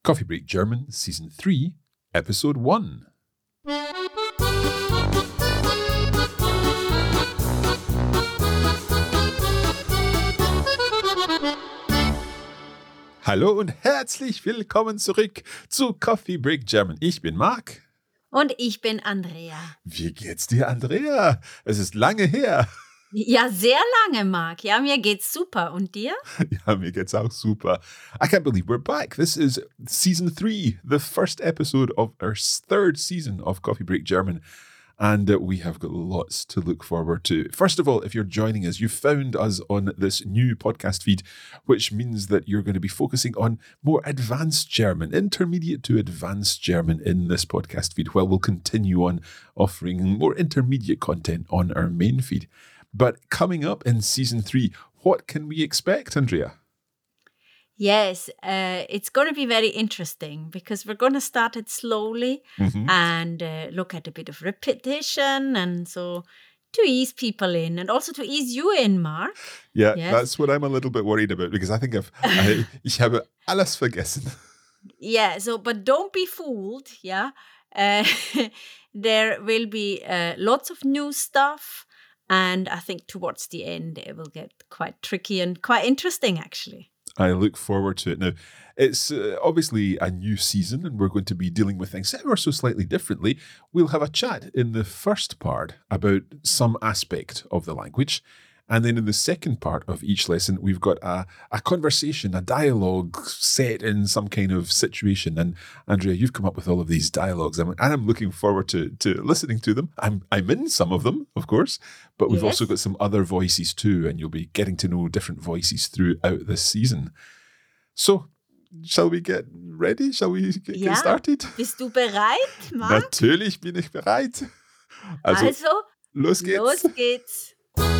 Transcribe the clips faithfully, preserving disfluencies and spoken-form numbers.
Coffee Break German, Season three, Episode one. Hallo und herzlich willkommen zurück zu Coffee Break German. Ich bin Marc. Und ich bin Andrea. Wie geht's dir, Andrea? Es ist lange her. Ja, sehr lange, Marc. Ja, mir geht's super. Und dir? Ja, mir geht's auch super. I can't believe we're back. This is Season three, the first episode of our third season of Coffee Break German. And uh, we have got lots to look forward to. First of all, if you're joining us, you found us on this new podcast feed, which means that you're going to be focusing on more advanced German, intermediate to advanced German in this podcast feed, while we'll continue on offering more intermediate content on our main feed. But coming up in Season three, what can we expect, Andrea? Yes, uh, it's going to be very interesting because we're going to start it slowly Mm-hmm. and uh, look at a bit of repetition and so to ease people in and also to ease you in, Mark. Yeah, Yes. that's what I'm a little bit worried about because I think I've, I, ich habe alles vergessen. Yeah, so, but don't be fooled, yeah. Uh, there will be uh, lots of new stuff and I think towards the end it will get quite tricky and quite interesting, actually. I look forward to it. Now, it's uh, obviously a new season and we're going to be dealing with things ever so slightly differently. We'll have a chat in the first part about some aspect of the language. And then in the second part of each lesson, we've got a, a conversation, a dialogue set in some kind of situation. And Andrea, you've come up with all of these dialogues and I'm looking forward to, to listening to them. I'm, I'm in some of them, of course, but we've Yes. also got some other voices too. And you'll be getting to know different voices throughout this season. So, shall we get ready? Shall we get, Ja. get started? Bist du bereit, Marc? Natürlich bin ich bereit. Also, Also, los geht's. los geht's.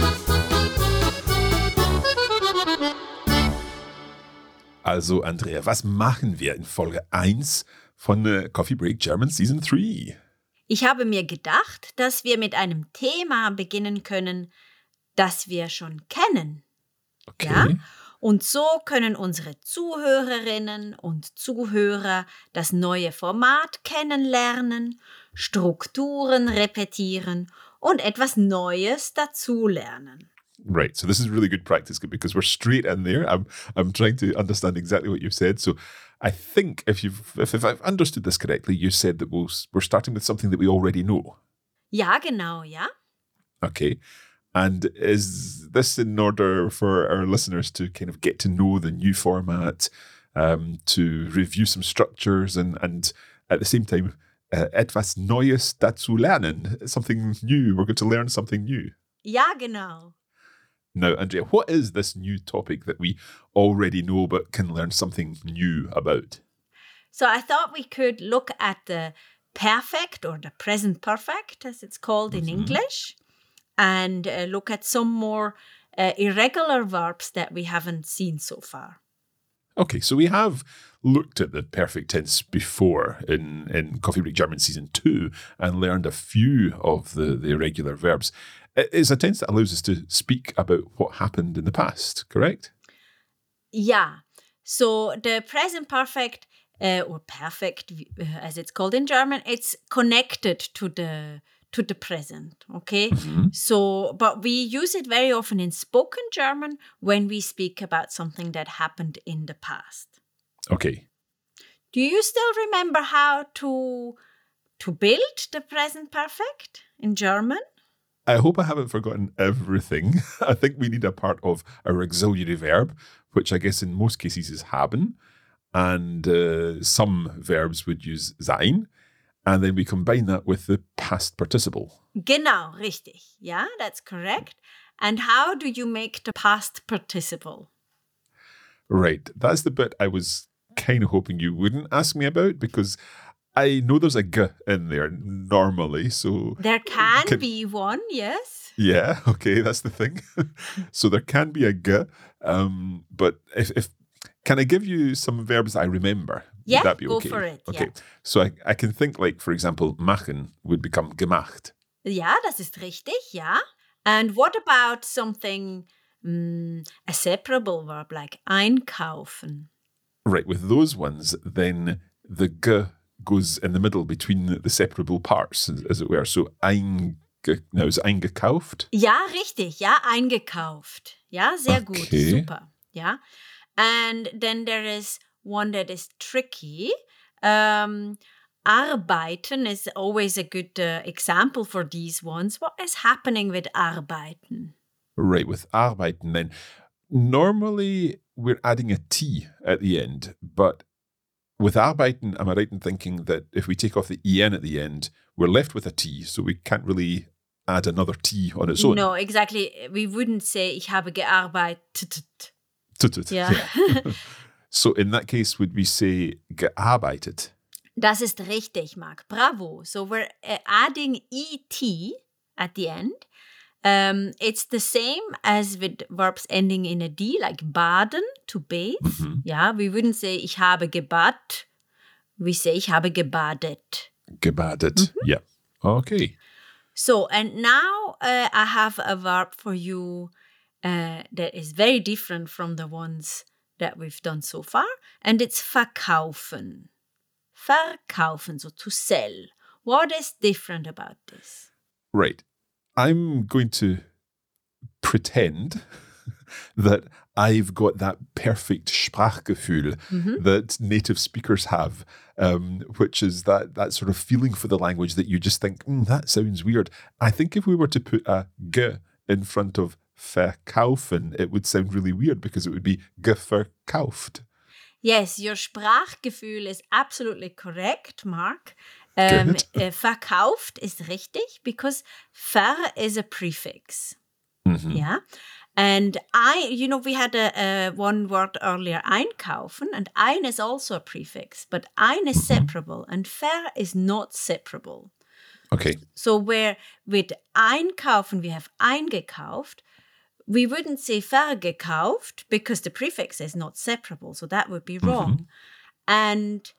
Also, Andrea, was machen wir in Folge eins von äh, Coffee Break German Season three? Ich habe mir gedacht, dass wir mit einem Thema beginnen können, das wir schon kennen. Okay. Ja? Und so können unsere Zuhörerinnen und Zuhörer das neue Format kennenlernen, Strukturen repetieren und etwas Neues dazulernen. Right. So this is really good practice because we're straight in there. I'm I'm trying to understand exactly what you've said. So I think if you've if, if I've understood this correctly, you said that we'll, we're starting with something that we already know. Ja, genau, ja. Okay. And is this in order for our listeners to kind of get to know the new format, um, to review some structures and, and at the same time, uh, etwas Neues dazu lernen, something new. We're going to learn something new. Ja, genau. Now, Andrea, what is this new topic that we already know but can learn something new about? So I thought we could look at the perfect or the present perfect, as it's called in Mhm. English, and uh, look at some more uh, irregular verbs that we haven't seen so far. Okay, so we have looked at the perfect tense before in, in Coffee Break German Season two and learned a few of the, the irregular verbs. It is a tense that allows us to speak about what happened in the past, correct? Yeah, so the present perfect uh, or perfect, uh, as it's called in German, it's connected to the to the present, okay? Mhm. So, but we use it very often in spoken German when we speak about something that happened in the past. Okay. Do you still remember how to to build the present perfect in German? I hope I haven't forgotten everything. I think we need a part of our auxiliary verb, which I guess in most cases is haben. And uh, some verbs would use sein. And then we combine that with the past participle. Genau, richtig. Yeah, that's correct. And how do you make the past participle? Right. That's the bit I was kind of hoping you wouldn't ask me about because I know there's a g in there normally. So There can, Can- be one, yes. yeah, okay, that's the thing. So there can be a g. Um, but if, if can I give you some verbs I remember? Yeah, Would that be go okay? for it, Okay. yeah. So I, I can think like, for example, machen would become gemacht. Ja, das ist richtig, ja. And what about something, mm, a separable verb like einkaufen? Right, with those ones, then the G goes in the middle between the separable parts, as, as it were. So einge, now is eingekauft? Ja, richtig. Ja, eingekauft. Ja, sehr gut. Okay. Super. Ja. And then there is one that is tricky. Um, arbeiten is always a good uh, example for these ones. What is happening with arbeiten? Right, with arbeiten then. Normally, we're adding a T at the end, but with arbeiten, am I right in thinking that if we take off the en at the end, we're left with a T, so we can't really add another T on its own? No, exactly. We wouldn't say, ich habe gearbeitet. Tutut, Ja. yeah. So in that case, would we say gearbeitet? Das ist richtig, Mark. Bravo. So we're uh, adding et at the end. Um, it's the same as with verbs ending in a D, like baden, to bathe. Mm-hmm. Yeah, we wouldn't say ich habe gebadet. We say ich habe gebadet. Gebadet, Mm-hmm. yeah. Okay. So, and now uh, I have a verb for you uh, that is very different from the ones that we've done so far. And it's verkaufen. Verkaufen, so to sell. What is different about this? Right. I'm going to pretend that I've got that perfect Sprachgefühl Mm-hmm. that native speakers have, um, which is that that sort of feeling for the language that you just think, mm, that sounds weird. I think if we were to put a G in front of verkaufen, it would sound really weird because it would be geverkauft. Yes, your Sprachgefühl is absolutely correct, Mark. Um, Good. uh, verkauft is richtig because ver is a prefix. Mm-hmm. Yeah. And I, you know, we had a, a one word earlier, einkaufen, and ein is also a prefix, but ein is Mm-hmm. separable and ver is not separable. Okay. So where with einkaufen we have eingekauft, we wouldn't say vergekauft because the prefix is not separable, so that would be wrong. Mm-hmm. And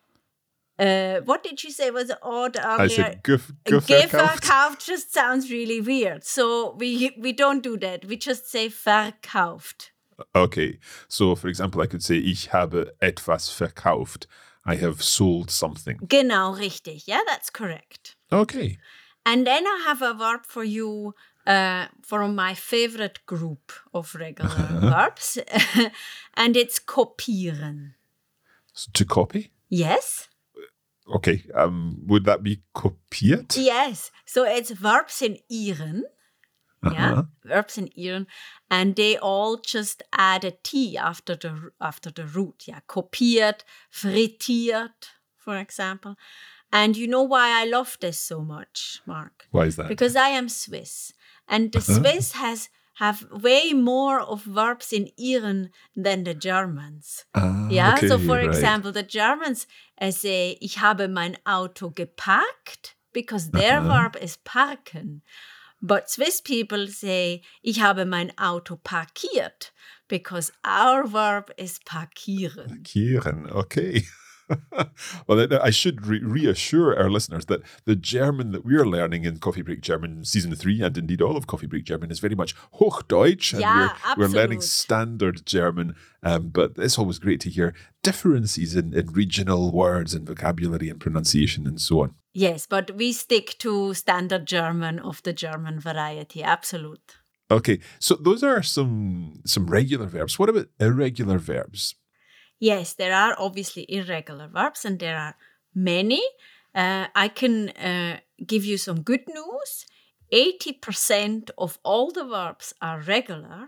uh, what did you say was odd earlier? I said gef- geverkauft. Geverkauft just sounds really weird. So we we don't do that. We just say verkauft. Okay. So, for example, I could say, ich habe etwas verkauft. I have sold something. Genau, richtig. Yeah, that's correct. Okay. And then I have a verb for you uh, from my favorite group of regular verbs. And it's kopieren. So to copy? Yes? Okay. Um, would that be kopiert? Yes. So it's verbs in ieren. Yeah, Uh-huh. verbs in ieren. And they all just add a T after the after the root. Yeah, kopiert, frittiert, for example. And you know why I love this so much, Mark? Why is that? Because I am Swiss. And the Uh-huh. Swiss has have way more of verbs in ieren than the Germans. Ah, Yeah, okay, so for right. example, the Germans uh, say, ich habe mein Auto geparkt, because their Uh-huh. verb is parken. But Swiss people say, ich habe mein Auto parkiert, because our verb is parkieren. Kieran, okay. Well, then I should re- reassure our listeners that the German that we're learning in Coffee Break German Season three, and indeed all of Coffee Break German, is very much Hochdeutsch. And Yeah, we're, we're learning absolute. standard German. Um, but it's always great to hear differences in, in regional words and vocabulary and pronunciation and so on. Yes, but we stick to standard German of the German variety, absolute. Okay, so those are some some regular verbs. What about irregular verbs? Yes, there are obviously irregular verbs, and there are many. Uh, I can uh, give you some good news. eighty percent of all the verbs are regular,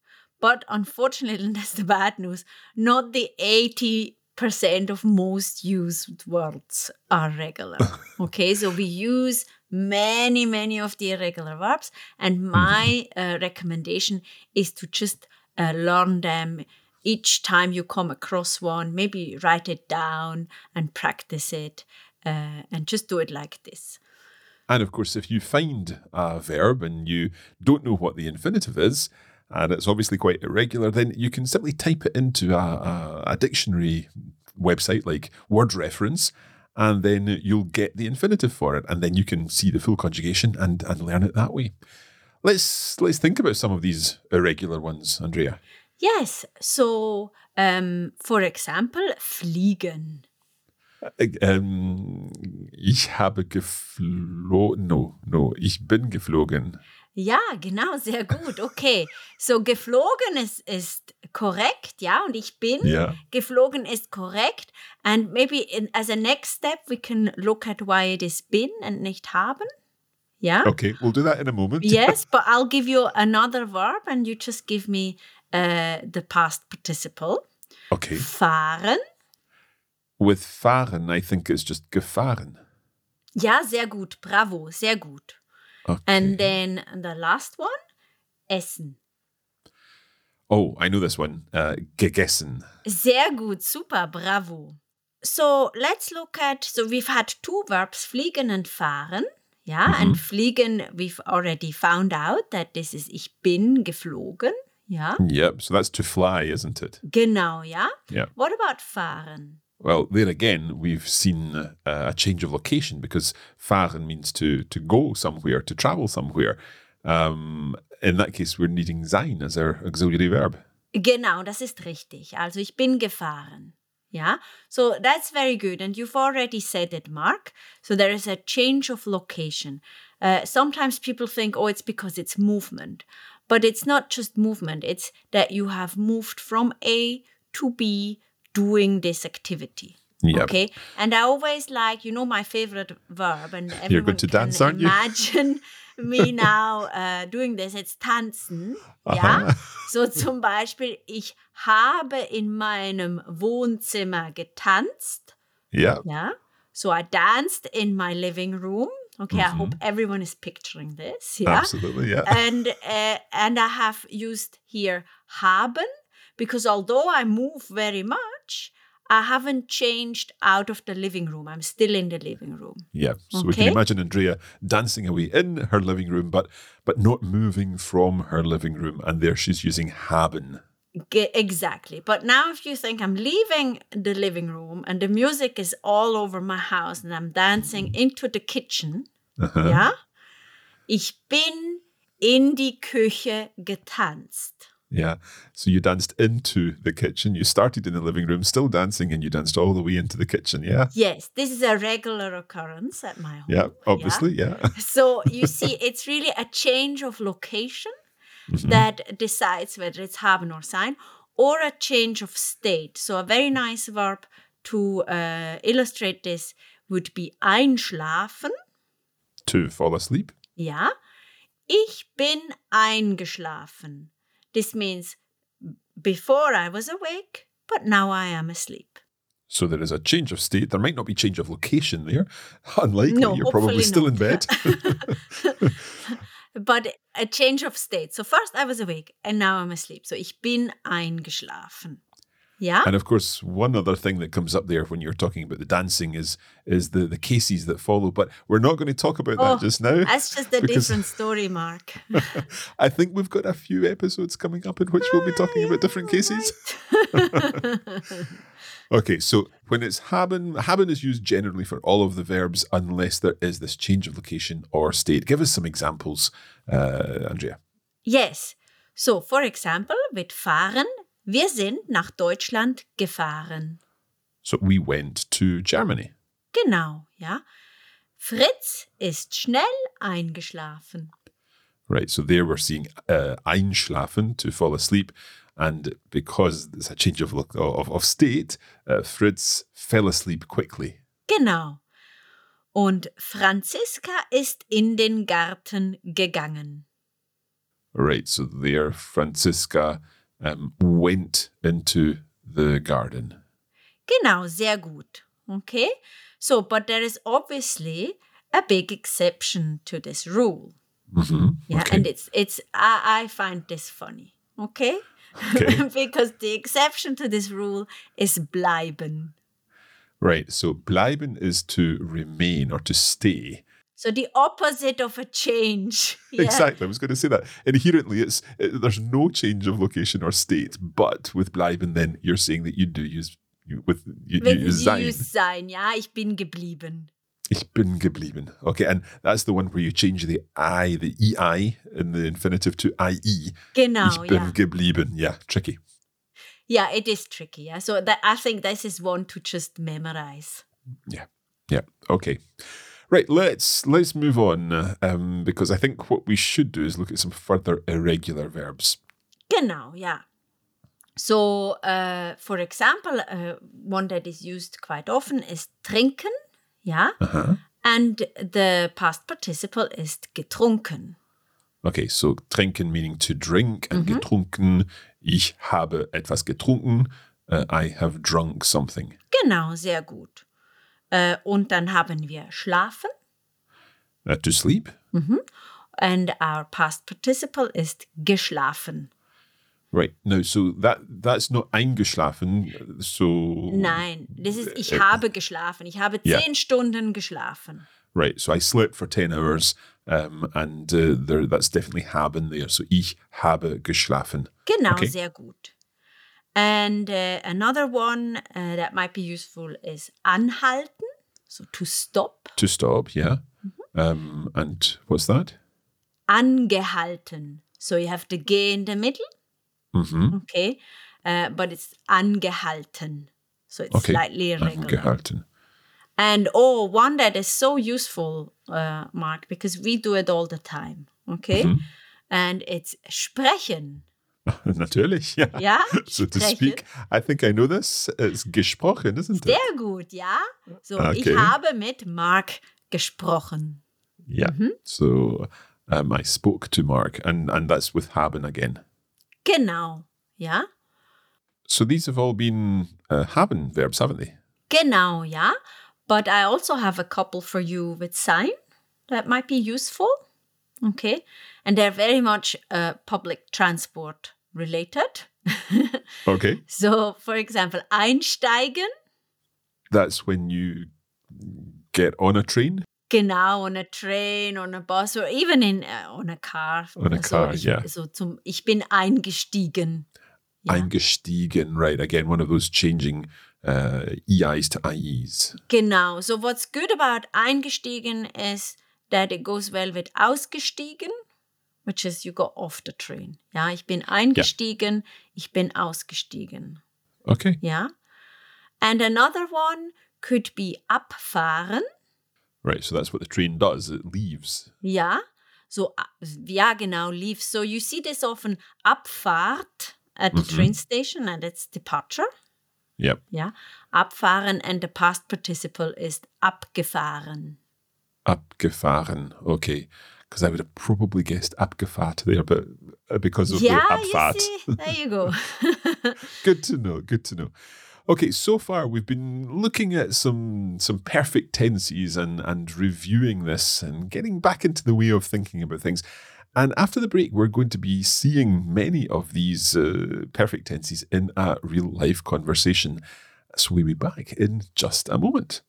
but unfortunately, and that's the bad news, not the eighty percent of most used words are regular. Okay, so we use many, many of the irregular verbs, and my uh, recommendation is to just uh, learn them each time you come across one. Maybe write it down and practice it, uh, and just do it like this. And of course, if you find a verb and you don't know what the infinitive is, and it's obviously quite irregular, then you can simply type it into a, a, a dictionary website like Word Reference, and then you'll get the infinitive for it, and then you can see the full conjugation and, and learn it that way. Let's let's think about some of these irregular ones, Andrea. Yes. So, um, for example, fliegen. Äh, ähm, ich habe geflogen. No, no, ich bin geflogen. Ja, genau, sehr gut. Okay. So, geflogen ist, ist korrekt, ja, und ich bin. Ja. Geflogen ist korrekt. And maybe in, as a next step, we can look at why it is bin and nicht haben. Yeah? Okay, we'll do that in a moment. Yes, but I'll give you another verb and you just give me uh, the past participle. Okay. Fahren. With fahren, I think it's just gefahren. Ja, sehr gut. Bravo, sehr gut. Okay. And then the last one, essen. Oh, I know this one. Uh, gegessen. Sehr gut, super, bravo. So let's look at, so we've had two verbs, fliegen and fahren. Yeah, Mhm. and fliegen, we've already found out that this is ich bin geflogen. Yeah. Yep, so that's to fly, isn't it? Genau, ja. Yeah. What about fahren? Well, there again, we've seen uh, a change of location because fahren means to to go somewhere, to travel somewhere. Um, in that case, we're needing sein as our auxiliary verb. Genau, das ist richtig. Also ich bin gefahren. Ja, so that's very good. And you've already said it, Mark. So there is a change of location. Uh, sometimes people think, oh, it's because it's movement. But it's not just movement. It's that you have moved from A to B doing this activity. Yep. Okay. And I always like, you know, my favorite verb, and everyone You're going to can dance, aren't you? imagine me now uh, doing this. It's tanzen. Ja. Aha. So zum Beispiel, ich habe in meinem Wohnzimmer getanzt. Yeah. Ja. So I danced in my living room. Okay, I Mhm. hope everyone is picturing this. Yeah. Absolutely, yeah. And uh, and I have used here haben because although I move very much, I haven't changed out of the living room. I'm still in the living room. Yeah. So we can Okay. imagine Andrea dancing away in her living room, but but not moving from her living room. And there she's using haben. Ge- exactly. But now if you think I'm leaving the living room and the music is all over my house and I'm dancing into the kitchen, Uh-huh. ja? Ich bin in die Küche getanzt. Yeah. So you danced into the kitchen. You started in the living room, still dancing, and you danced all the way into the kitchen. Yeah. Yes, this is a regular occurrence at my home. Yeah. Obviously. Yeah. So you see, it's really a change of location Mhm. that decides whether it's haben or sein, or a change of state. So a very nice verb to uh, illustrate this would be einschlafen. To fall asleep. Ja. Ich bin eingeschlafen. This means before I was awake, but now I am asleep. So there is a change of state. There might not be change of location there. Unlikely. No, You're probably hopefully still in not. bed. But a change of state. So first I was awake and now I'm asleep. So ich bin eingeschlafen. Ja? And of course, one other thing that comes up there when you're talking about the dancing is is the, the cases that follow. But we're not going to talk about Oh, that just now. That's just a because different story, Mark. I think we've got a few episodes coming up in which we'll be talking about different cases. Right. Okay, so when it's haben, haben is used generally for all of the verbs unless there is this change of location or state. Give us some examples, uh, Andrea. Yes. So, for example, with fahren, wir sind nach Deutschland gefahren. So we went to Germany. Genau, ja. Fritz ist schnell eingeschlafen. Right, so there we're seeing uh, einschlafen, to fall asleep. And because there's a change of look, of, of state, uh, Fritz fell asleep quickly. Genau. Und Franziska ist in den Garten gegangen. Right, so there Franziska um, went into the garden. Genau, sehr gut. Okay? So, but there is obviously a big exception to this rule. Mm-hmm. Yeah, Okay. and it's it's I, I find this funny. Okay? Okay. Because the exception to this rule is bleiben. Right, so bleiben is to remain or to stay. So the opposite of a change. Yeah. Exactly, I was going to say that. Inherently, it's it, there's no change of location or state, but with bleiben, then you're saying that you do use you, with you, you Wenn use Sie sein. use sein, ja, ich bin geblieben. Ich bin geblieben. Okay, and that's the one where you change the I, the E I in the infinitive to I E. Genau, ich bin ja. geblieben. Yeah, tricky. Yeah, it is tricky. Yeah, so that I think this is one to just memorize. Yeah, yeah, okay. Right, let's let's move on uh, um, because I think what we should do is look at some further irregular verbs. Genau, ja. So, uh, for example, uh, one that is used quite often is trinken, ja, Uh-huh. and the past participle is getrunken. Okay, so trinken meaning to drink and getrunken, ich habe etwas getrunken, uh, I have drunk something. Genau, sehr gut. Äh, und dann haben wir schlafen. Uh, to sleep? And our past participle is geschlafen. Right, no, so that that's not eingeschlafen, so... Nein, das ist ich habe geschlafen. Ich habe Ja. zehn Stunden geschlafen. Right, so I slept for ten hours um, and uh, there, that's definitely haben there. So ich habe geschlafen. Genau, Okay. sehr gut. And uh, another one uh, that might be useful is anhalten, so to stop. To stop, yeah. Um, and what's that? Angehalten, so you have the G in the middle. Mm-hmm. Okay, uh, but it's angehalten, so it's Okay. slightly irregular. Angehalten. And oh, one that is so useful, uh, Mark, because we do it all the time. Okay, Mhm. and it's sprechen. Natürlich, ja. Ja, So to sprechen. speak, I think I know this. It's gesprochen, isn't it? Sehr gut, ja. So, ich Okay. habe mit Mark gesprochen. Yeah. So um, I spoke to Mark, and, and that's with haben again. Genau, ja. So these have all been uh, haben verbs, haven't they? Genau, ja. But I also have a couple for you with sein that might be useful. Okay. And they're very much uh, public transport related. Okay. So, for example, einsteigen. That's when you get on a train. Genau, on a train, on a bus, or even in uh, on a car. On a so car, ich, yeah. So zum, ich bin eingestiegen. Ja. Eingestiegen, right. Again, one of those changing uh, E Is to I Es. Genau. So what's good about eingestiegen is that it goes well with ausgestiegen, which is you go off the train. Ja, ich bin eingestiegen, ich bin ausgestiegen. Okay. Ja. And another one could be abfahren. Right, so that's what the train does. It leaves. Ja. So, ja, genau, leave. So you see this often, Abfahrt at the train station, and it's departure. Yep. Ja. Abfahren, and the past participle is abgefahren. Abgefahren. Okay. Because I would have probably guessed abgefahrt there, but uh, because of Yeah, the you Abfahrt. see, there you go. Good to know. Good to know. Okay, so far we've been looking at some some perfect tenses and and reviewing this and getting back into the way of thinking about things. And after the break, we're going to be seeing many of these uh, perfect tenses in a real life conversation. So we'll be back in just a moment.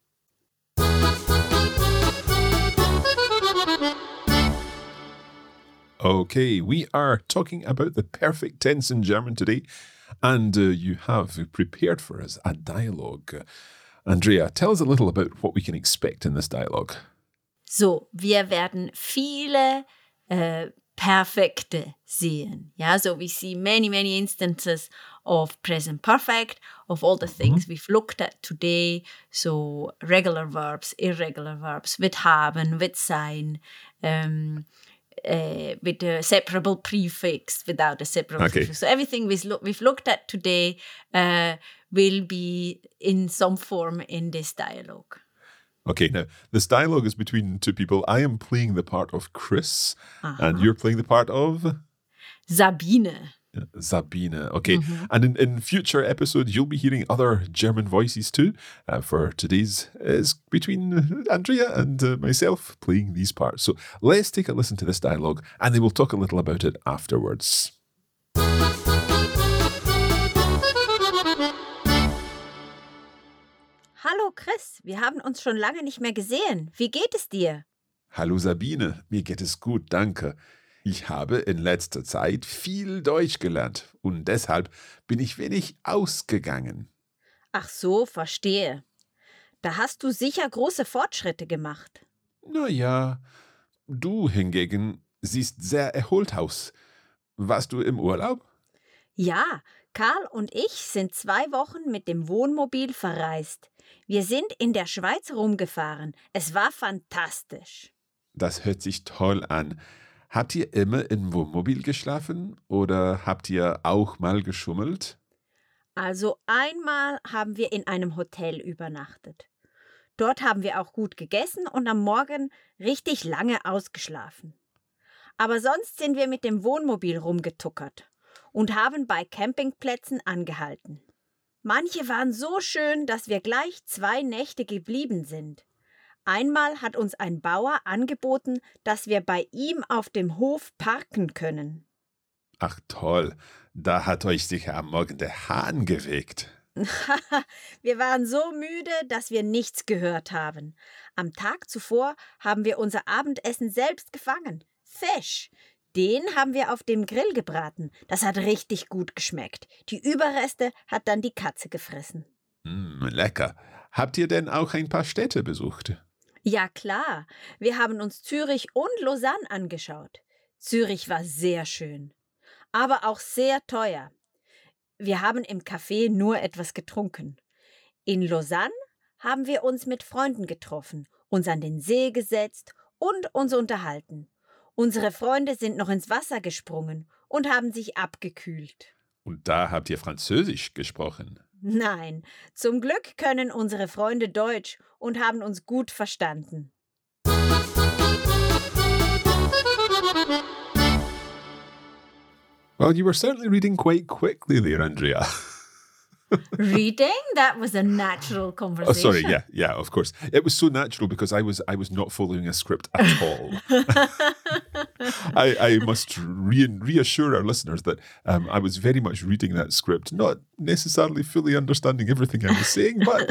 Okay, we are talking about the perfect tense in German today, and uh, you have prepared for us a dialogue. Andrea, tell us a little about what we can expect in this dialogue. So, wir werden viele äh, Perfekte sehen. Ja, so we see many, many instances of present perfect, of all the things we've looked at today. So, regular verbs, irregular verbs, with haben, with sein, um, uh, with a separable prefix, without a separable Okay. prefix. So, everything we've, look, we've looked at today uh, will be in some form in this dialogue. Okay, now this dialogue is between two people. I am playing the part of Chris, and you're playing the part of Sabine. Sabine. Okay, and in, in future episodes, you'll be hearing other German voices too. Uh, for today's is between Andrea and uh, myself playing these parts. So let's take a listen to this dialogue, and then we'll talk a little about it afterwards. Hallo Chris, wir haben uns schon lange nicht mehr gesehen. Wie geht es dir? Hallo Sabine, mir geht es gut, danke. Ich habe in letzter Zeit viel Deutsch gelernt und deshalb bin ich wenig ausgegangen. Ach so, verstehe. Da hast du sicher große Fortschritte gemacht. Na ja, du hingegen siehst sehr erholt aus. Warst du im Urlaub? Ja, Karl und ich sind zwei Wochen mit dem Wohnmobil verreist. Wir sind in der Schweiz rumgefahren. Es war fantastisch. Das hört sich toll an. Habt ihr immer im Wohnmobil geschlafen oder habt ihr auch mal geschummelt? Also einmal haben wir in einem Hotel übernachtet. Dort haben wir auch gut gegessen und am Morgen richtig lange ausgeschlafen. Aber sonst sind wir mit dem Wohnmobil rumgetuckert und haben bei Campingplätzen angehalten. Manche waren so schön, dass wir gleich zwei Nächte geblieben sind. Einmal hat uns ein Bauer angeboten, dass wir bei ihm auf dem Hof parken können. Ach toll, da hat euch sicher am Morgen der Hahn geweckt. Wir waren so müde, dass wir nichts gehört haben. Am Tag zuvor haben wir unser Abendessen selbst gefangen. Fisch. Den haben wir auf dem Grill gebraten. Das hat richtig gut geschmeckt. Die Überreste hat dann die Katze gefressen. Mm, lecker. Habt ihr denn auch ein paar Städte besucht? Ja klar, wir haben uns Zürich und Lausanne angeschaut. Zürich war sehr schön, aber auch sehr teuer. Wir haben im Café nur etwas getrunken. In Lausanne haben wir uns mit Freunden getroffen, uns an den See gesetzt und uns unterhalten. Unsere Freunde sind noch ins Wasser gesprungen und haben sich abgekühlt. Und da habt ihr Französisch gesprochen? Nein, zum Glück können unsere Freunde Deutsch und haben uns gut verstanden. Well, you were certainly reading quite quickly there, Andrea. Reading? That was a natural conversation. Oh, sorry, yeah, yeah, of course. It was so natural because I was I was not following a script at all. I, I must re- reassure our listeners that um, I was very much reading that script, not necessarily fully understanding everything I was saying, but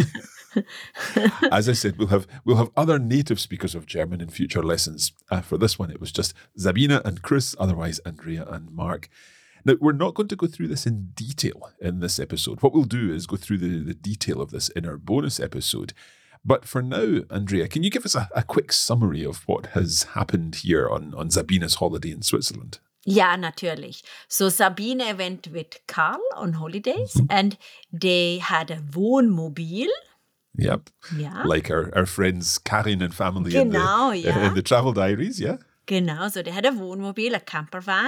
as I said, we'll have we'll have other native speakers of German in future lessons. Uh, for this one, it was just Sabina and Chris, otherwise Andrea and Mark. Now, we're not going to go through this in detail in this episode. What we'll do is go through the, the detail of this in our bonus episode. But for now, Andrea, can you give us a, a quick summary of what has happened here on, on Sabina's holiday in Switzerland? Ja, natürlich. So Sabine went with Karl on holidays mm-hmm. and they had a Wohnmobil. Yep. Ja. Like our, our friends Karin and family genau, in, the, ja. in the travel diaries, yeah? Genau, so they had a Wohnmobil, a campervan.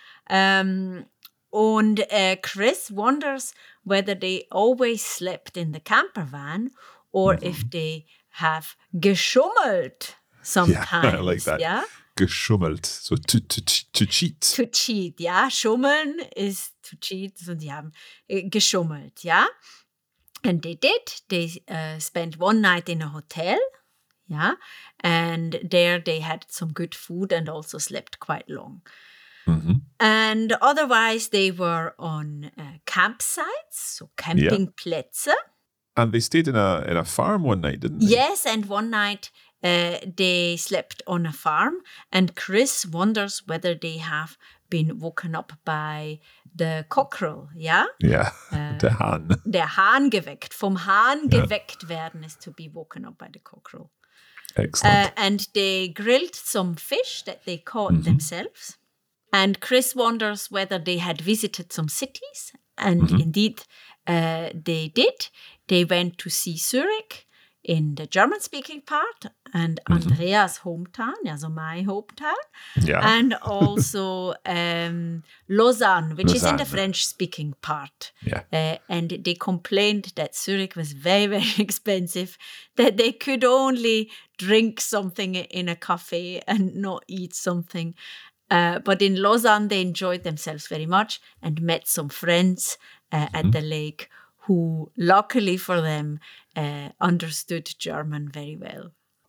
Um, und uh, Chris wonders whether they always slept in the campervan or mm-hmm. if they have geschummelt sometimes. Yeah, I like that. Ja? Geschummelt, so to, to, to cheat. To cheat, ja. Schummeln ist to cheat, so die haben äh, geschummelt, ja. And they did. They uh, spent one night in a hotel, yeah, and there they had some good food and also slept quite long. Mm-hmm. And otherwise, they were on uh, campsites, so Campingplätze. Yeah. And they stayed in a in a farm one night, didn't they? Yes, and one night uh, they slept on a farm. And Chris wonders whether they have been woken up by the cockerel, ja? Ja, äh, der Hahn. Der Hahn geweckt. Vom Hahn ja. geweckt werden is to be woken up by the cockerel. Excellent. Uh, and they grilled some fish that they caught mm-hmm. themselves. And Chris wonders whether they had visited some cities. And mm-hmm. indeed, uh, they did. They went to see Zurich in the German-speaking part and mm-hmm. Andreas' hometown, also my hometown. Yeah. And also um, Lausanne, which Lausanne. is in the French-speaking part. Yeah. Uh, and they complained that Zurich was very, very expensive, that they could only drink something in a cafe and not eat something. Uh, but in Lausanne, they enjoyed themselves very much and met some friends uh, mm-hmm. at the lake who, luckily for them, uh, understood German very well.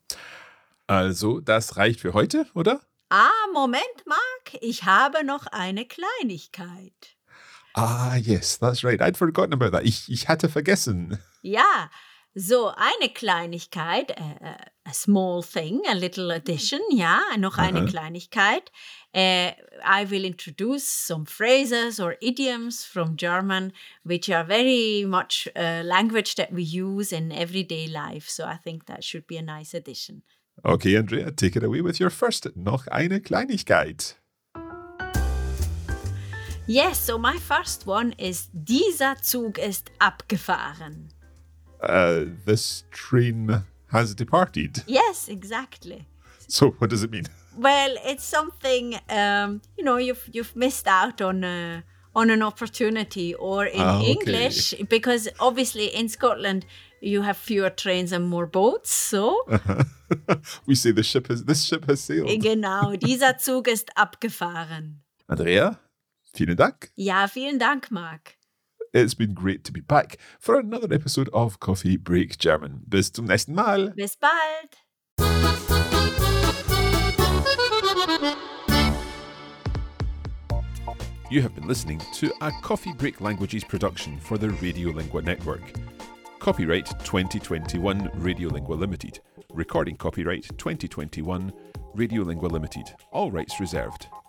Also, das reicht für heute, oder? Ah, Moment, Mark, ich habe noch eine Kleinigkeit. Ah, yes, that's right. I'd forgotten about that. Ich, ich hatte vergessen. Ja, so eine Kleinigkeit, uh, a small thing, a little addition, ja, noch eine uh-huh. Kleinigkeit. Uh, I will introduce some phrases or idioms from German, which are very much a language that we use in everyday life. So I think that should be a nice addition. Okay, Andrea, take it away with your first noch eine Kleinigkeit. Yes, so my first one is Dieser Zug ist abgefahren. Uh, this train has departed. Yes, exactly. So what does it mean? Well, it's something, um, you know, you've you've missed out on a, on an opportunity, or in Ah, okay. English, because obviously in Scotland you have fewer trains and more boats, so... We say the ship has, this ship has sailed. Genau, dieser Zug ist abgefahren. Andrea, vielen Dank. Ja, vielen Dank, Marc. It's been great to be back for another episode of Coffee Break German. Bis zum nächsten Mal. Bis bald. You have been listening to a Coffee Break Languages production for the Radiolingua Network. Copyright twenty twenty-one Radiolingua Limited. Recording copyright twenty twenty-one Radiolingua Limited. All rights reserved.